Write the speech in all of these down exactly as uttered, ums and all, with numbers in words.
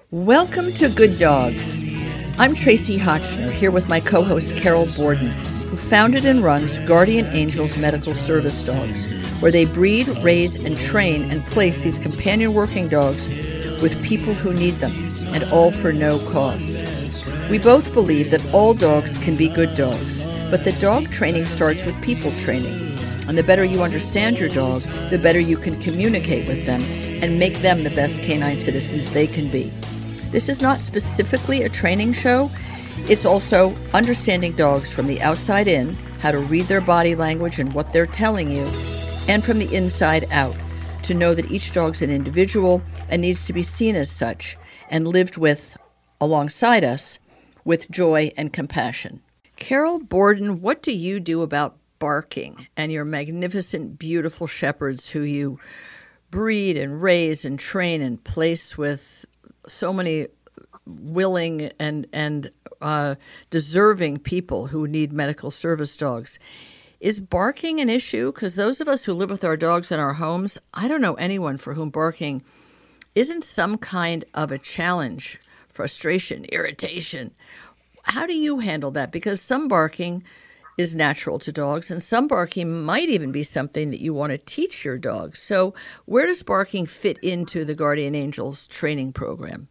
Welcome to Good Dogs. I'm Tracy Hotchner, here with my co-host Carol Borden, who founded and runs Guardian Angels Medical Service Dogs, where they breed, raise, and train and place these companion working dogs with people who need them, and all for no cost. We both believe that all dogs can be good dogs, but that dog training starts with people training. And the better you understand your dog, the better you can communicate with them and make them the best canine citizens they can be. This is not specifically a training show. It's also understanding dogs from the outside in, how to read their body language and what they're telling you, and from the inside out, to know that each dog's an individual and needs to be seen as such and lived with, alongside us, with joy and compassion. Carol Borden, what do you do about barking and your magnificent, beautiful shepherds who you breed and raise and train and place with so many willing and and uh, deserving people who need medical service dogs? Is barking an issue? Because those of us who live with our dogs in our homes, I don't know anyone for whom barking isn't some kind of a challenge, frustration, irritation. How do you handle that? Because some barking is natural to dogs, and some barking might even be something that you want to teach your dogs. So where does barking fit into the Guardian Angels training program?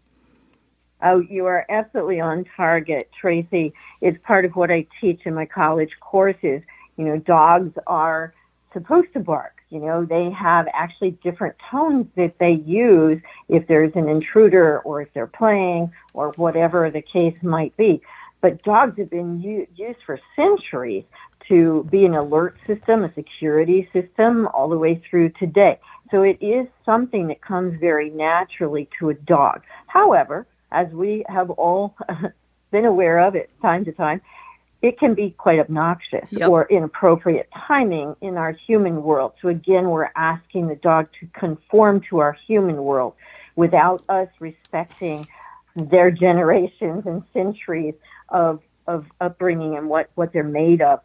Oh, you are absolutely on target, Tracy. It's part of what I teach in my college courses. You know, dogs are supposed to bark. You know, they have actually different tones that they use if there's an intruder or if they're playing or whatever the case might be. But dogs have been u- used for centuries to be an alert system, a security system, all the way through today. So it is something that comes very naturally to a dog. However, as we have all been aware of it time to time, it can be quite obnoxious Yep. or inappropriate timing in our human world. So again, we're asking the dog to conform to our human world without us respecting their generations and centuries of of upbringing and what, what they're made of.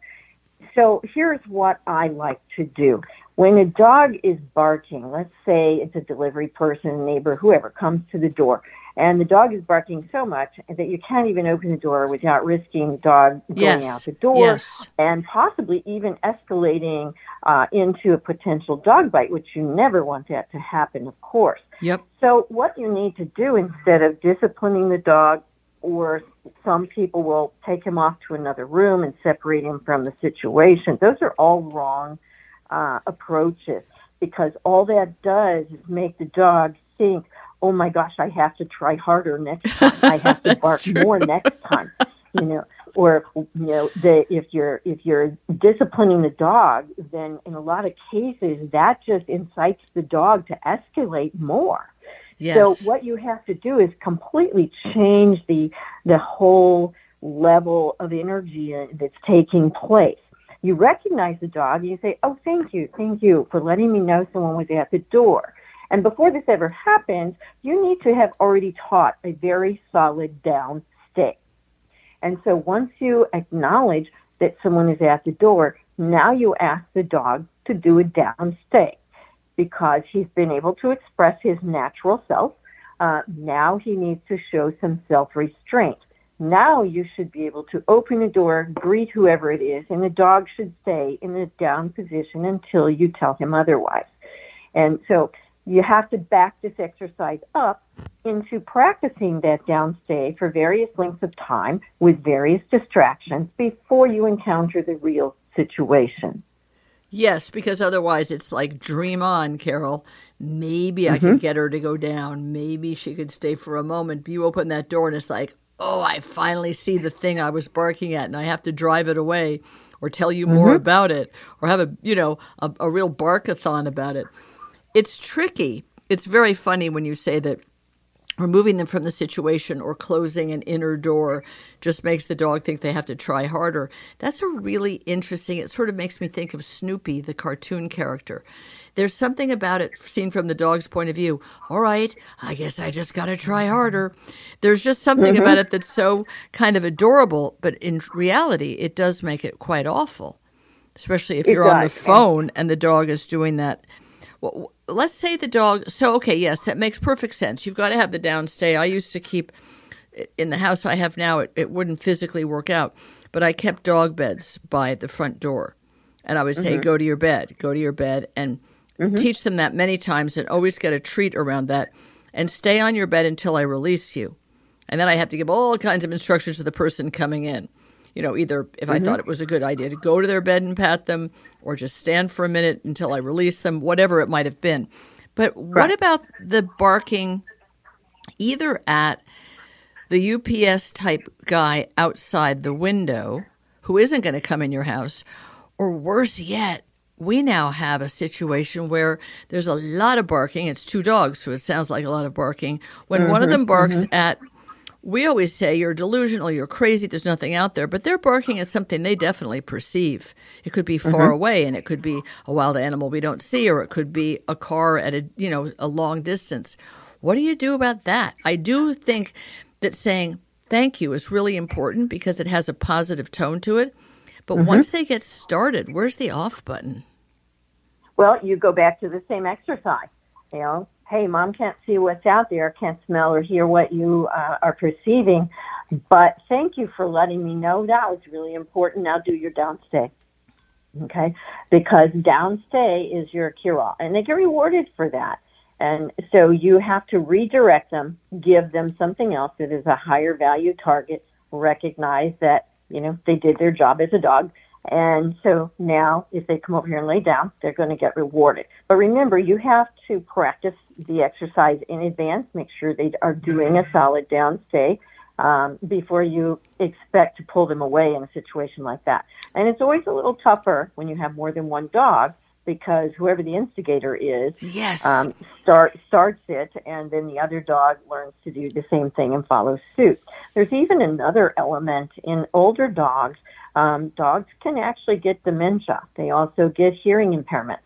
So here's what I like to do. When a dog is barking, let's say it's a delivery person, neighbor, whoever comes to the door, and the dog is barking so much that you can't even open the door without risking the dog going Yes. out the door Yes. and possibly even escalating uh, into a potential dog bite, which you never want that to happen, of course. Yep. So what you need to do instead of disciplining the dog, or some people will take him off to another room and separate him from the situation, those are all wrong uh, approaches, because all that does is make the dog think, oh my gosh, I have to try harder next time. I have to bark true. more next time. You know, or you know, the, if you're if you're disciplining the dog, then in a lot of cases that just incites the dog to escalate more. Yes. So what you have to do is completely change the the whole level of energy that's taking place. You recognize the dog, and you say, oh, thank you, thank you for letting me know someone was at the door. And before this ever happens, you need to have already taught a very solid down stay. And so once you acknowledge that someone is at the door, now you ask the dog to do a down stay, because he's been able to express his natural self. Uh, now he needs to show some self-restraint. Now you should be able to open the door, greet whoever it is, and the dog should stay in the down position until you tell him otherwise. And so you have to back this exercise up into practicing that down stay for various lengths of time with various distractions before you encounter the real situation. Yes, because otherwise it's like, dream on, Carol. Maybe I Mm-hmm. could get her to go down. Maybe she could stay for a moment. You open that door and it's like, oh, I finally see the thing I was barking at, and I have to drive it away or tell you more Mm-hmm. about it or have a, you know, a, a real barkathon about it. It's tricky. It's very funny when you say that removing them from the situation or closing an inner door just makes the dog think they have to try harder. That's a really interesting, it sort of makes me think of Snoopy, the cartoon character. There's something about it seen from the dog's point of view. All right, I guess I just got to try harder. There's just something Mm-hmm. about it that's so kind of adorable, but in reality, it does make it quite awful, especially if It you're on the does. phone and the dog is doing that. Well, let's say the dog, so okay, yes, that makes perfect sense. You've got to have the downstay. I used to keep, in the house I have now, it, it wouldn't physically work out, but I kept dog beds by the front door. And I would say, mm-hmm. go to your bed, go to your bed, and mm-hmm. teach them that many times and always get a treat around that. And stay on your bed until I release you. And then I have to give all kinds of instructions to the person coming in. You know, either if mm-hmm. I thought it was a good idea to go to their bed and pat them or just stand for a minute until I release them, whatever it might have been. But right. what about the barking either at the U P S type guy outside the window who isn't going to come in your house, or worse yet, we now have a situation where there's a lot of barking. It's two dogs, so it sounds like a lot of barking. When mm-hmm, one of them barks mm-hmm. at, we always say you're delusional, you're crazy, there's nothing out there. But they're barking at something they definitely perceive. It could be far mm-hmm. away, and it could be a wild animal we don't see, or it could be a car at a, you know, a long distance. What do you do about that? I do think that saying thank you is really important because it has a positive tone to it. But mm-hmm. once they get started, where's the off button? Well, you go back to the same exercise. You know, hey, Mom can't see what's out there, can't smell or hear what you uh, are perceiving, but thank you for letting me know that was really important. Now do your downstay, okay? Because downstay is your cure-all, and they get rewarded for that. And so you have to redirect them, give them something else that is a higher value target, recognize that, you know, they did their job as a dog. And so now if they come over here and lay down, they're going to get rewarded. But remember, you have to practice the exercise in advance, make sure they are doing a solid downstay um, before you expect to pull them away in a situation like that. And it's always a little tougher when you have more than one dog because whoever the instigator is yes. um, start, starts it, and then the other dog learns to do the same thing and follows suit. There's even another element in older dogs. Um, dogs can actually get dementia. They also get hearing impairments,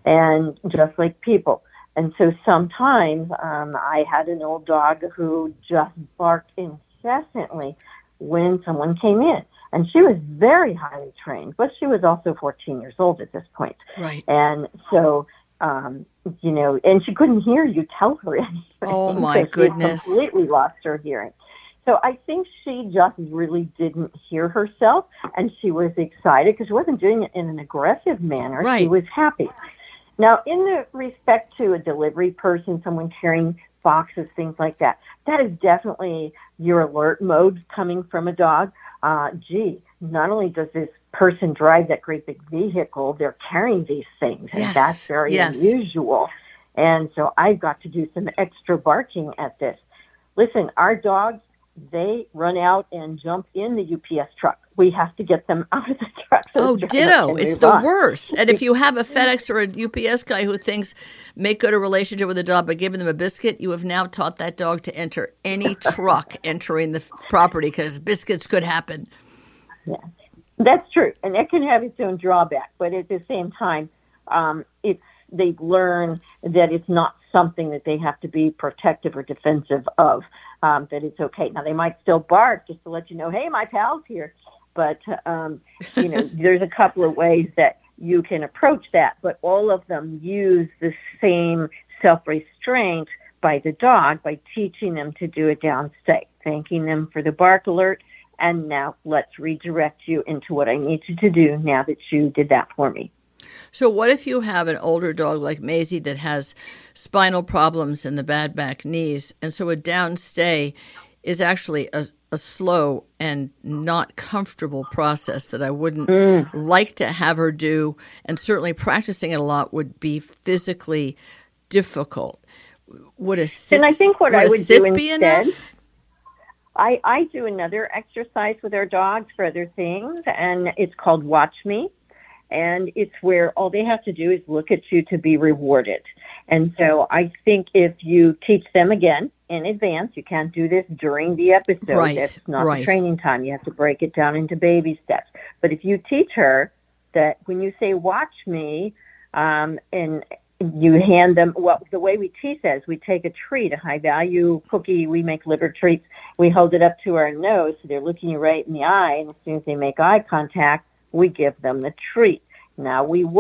and just like people. And so sometimes um, I had an old dog who just barked incessantly when someone came in. And she was very highly trained, but she was also fourteen years old at this point. Right. And so, um, you know, and she couldn't hear you tell her anything. Oh, my so goodness. She completely lost her hearing. So I think she just really didn't hear herself, and she was excited because she wasn't doing it in an aggressive manner. Right. She was happy. Now, in the respect to a delivery person, someone carrying boxes, things like that, that is definitely your alert mode coming from a dog. Uh, gee, not only does this person drive that great big vehicle, they're carrying these things, and yes. that's very yes. unusual. And so I've got to do some extra barking at this. Listen, our dogs, they run out and jump in the U P S truck. We have to get them out of the truck. So oh, the ditto. It's the on. worst. And if you have a FedEx or a U P S guy who thinks make good a relationship with a dog by giving them a biscuit, you have now taught that dog to enter any truck entering the property because biscuits could happen. Yeah, that's true. And that can have its own drawback. But at the same time, um, it's they learn that it's not something that they have to be protective or defensive of, um, that it's okay. Now, they might still bark just to let you know, hey, my pal's here. But, um, you know, there's a couple of ways that you can approach that. But all of them use the same self-restraint by the dog by teaching them to do a downstay, thanking them for the bark alert. And now let's redirect you into what I need you to do now that you did that for me. So what if you have an older dog like Maisie that has spinal problems and the bad back knees, and so a downstay is actually a, a slow and not comfortable process that I wouldn't mm. like to have her do, and certainly practicing it a lot would be physically difficult. Would a sit, and I think what would I would do instead, enough? I, I do another exercise with our dogs for other things, and it's called Watch Me. And it's where all they have to do is look at you to be rewarded. And so I think if you teach them again in advance, you can't do this during the episode. Right, That's not right. the training time. You have to break it down into baby steps. But if you teach her that when you say, watch me, um, and you hand them, well, the way we teach that is we take a treat, a high-value cookie. We make liver treats. We hold it up to our nose, so they're looking you right in the eye. And as soon as they make eye contact, we give them the treat. Now we work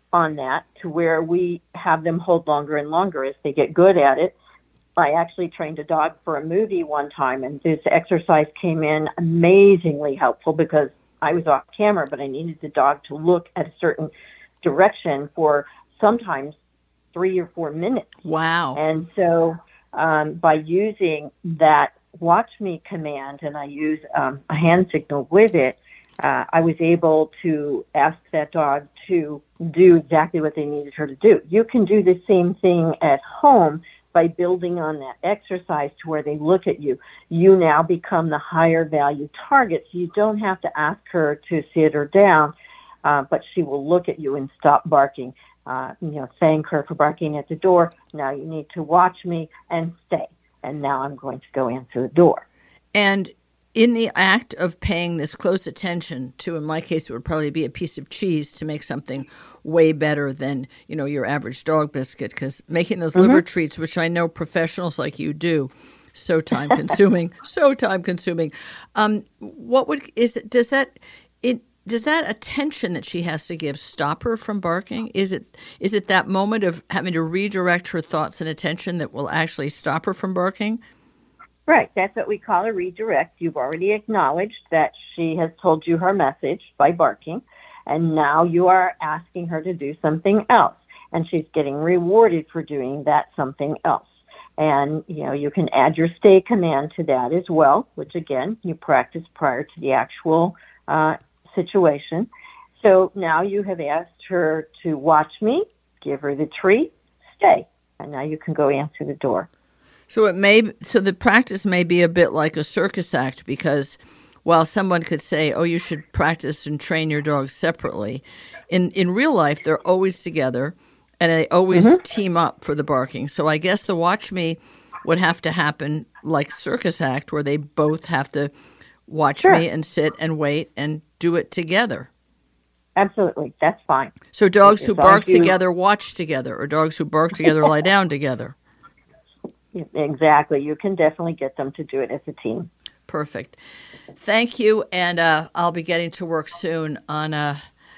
on that to where we have them hold longer and longer as they get good at it. I actually trained a dog for a movie one time, and this exercise came in amazingly helpful because I was off camera, but I needed the dog to look at a certain direction for sometimes three or four minutes. Wow. And so um, by using that watch me command, and I use um, a hand signal with it, uh, I was able to ask that dog to do exactly what they needed her to do. You can do the same thing at home by building on that exercise to where they look at you. You now become the higher value target. So you don't have to ask her to sit her down, uh, but she will look at you and stop barking. Uh, you know, thank her for barking at the door. Now you need to watch me and stay. And now I'm going to go answer the door. And in the act of paying this close attention to, in my case, it would probably be a piece of cheese to make something way better than, you know, your average dog biscuit, because making those mm-hmm. liver treats, which I know professionals like you do, so time consuming, so time consuming. Um, what would, is it, does that, it, does that attention that she has to give stop her from barking? Is it, is it that moment of having to redirect her thoughts and attention that will actually stop her from barking? Right. That's what we call a redirect. You've already acknowledged that she has told you her message by barking, and now you are asking her to do something else, and she's getting rewarded for doing that something else. And, you know, you can add your stay command to that as well, which, again, you practice prior to the actual uh, situation. So now you have asked her to watch me, give her the treat, stay, and now you can go answer the door. So it may, so the practice may be a bit like a circus act, because while someone could say, oh, you should practice and train your dogs separately, in, in real life, they're always together, and they always mm-hmm. team up for the barking. So I guess the watch me would have to happen like circus act, where they both have to watch sure. me and sit and wait and do it together. Absolutely. That's fine. So dogs who bark you... together watch together, or dogs who bark together lie down together. Exactly. You can definitely get them to do it as a team. Perfect. Thank you. And uh, I'll be getting to work soon on uh,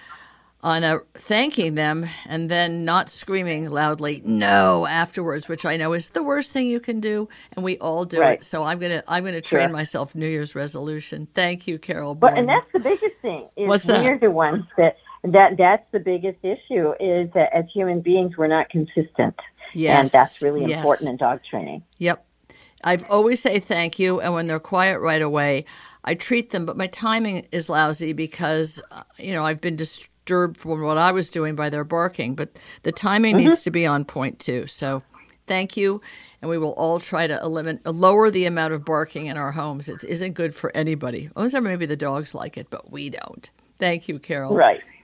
on uh, thanking them and then not screaming loudly no afterwards, which I know is the worst thing you can do, and we all do right. it. So I'm gonna I'm gonna train sure. myself New Year's resolution. Thank you, Carol. But and that's the biggest thing. Is What's that? We're the ones that that that's the biggest issue, is that as human beings we're not consistent. Yes. And that's really yes. important in dog training. Yep. I've always say thank you, and when they're quiet right away, I treat them, but my timing is lousy because, uh, you know, I've been disturbed from what I was doing by their barking, but the timing mm-hmm. needs to be on point too. So thank you, and we will all try to eliminate, lower the amount of barking in our homes. It isn't good for anybody. Maybe the dogs like it, but we don't. Thank you, Carol. Right.